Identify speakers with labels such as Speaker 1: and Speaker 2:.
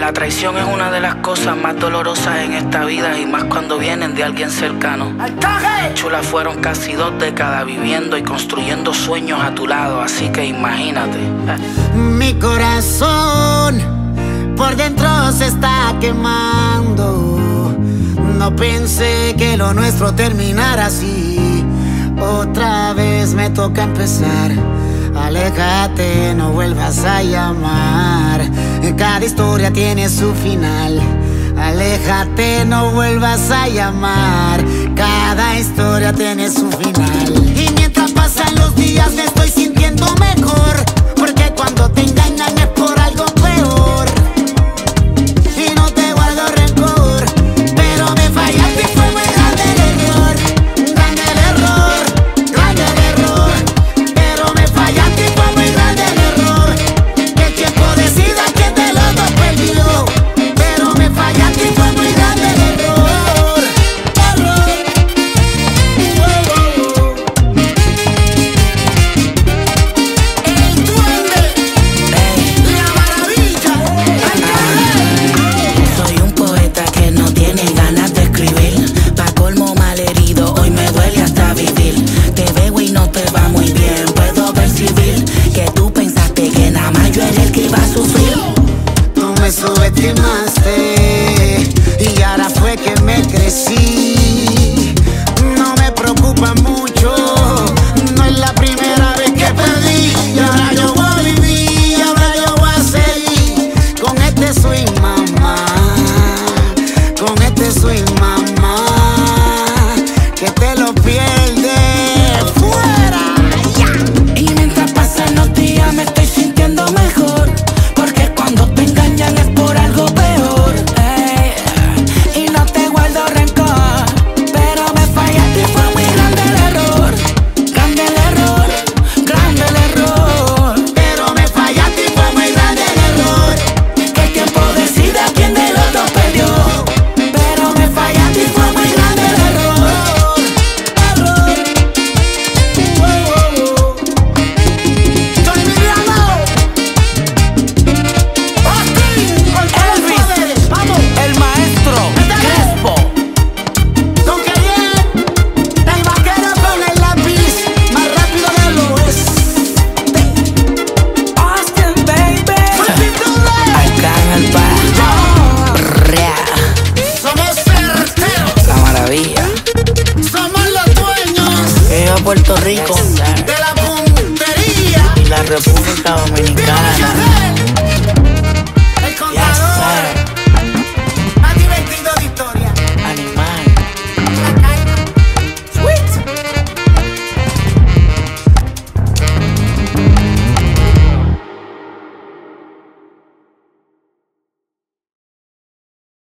Speaker 1: La traición es una de las cosas más dolorosas en esta vida, y más cuando vienen de alguien cercano. Chula, fueron casi 2 décadas viviendo y construyendo sueños a tu lado, así que imagínate.
Speaker 2: Mi corazón por dentro se está quemando. No pensé que lo nuestro terminara así. Otra vez me toca empezar. Aléjate, no vuelvas a llamar. Cada historia tiene su final. Aléjate, no vuelvas a llamar. Cada historia tiene su final. Y mientras pasan los días me estoy sintiendo mejor, porque cuando te engañan es por algo peor. Y no te guardo rencor, pero me fallaste y fue muy grande el error. Grande el error, grande el error. Pero me fallaste y fue muy grande el error. Que el tiempo decida quién de los dos perdió. Pero me fallaste y fue muy grande el error. El duende, la maravilla.
Speaker 1: Soy un poeta que no tiene ganas de escribir. Pa' colmo malherido, hoy me duele hasta vivir. Te veo y no te va muy bien, puedo percibir que tú pensaste que nada más yo era el que iba a sufrir.
Speaker 2: Tú me subestimas.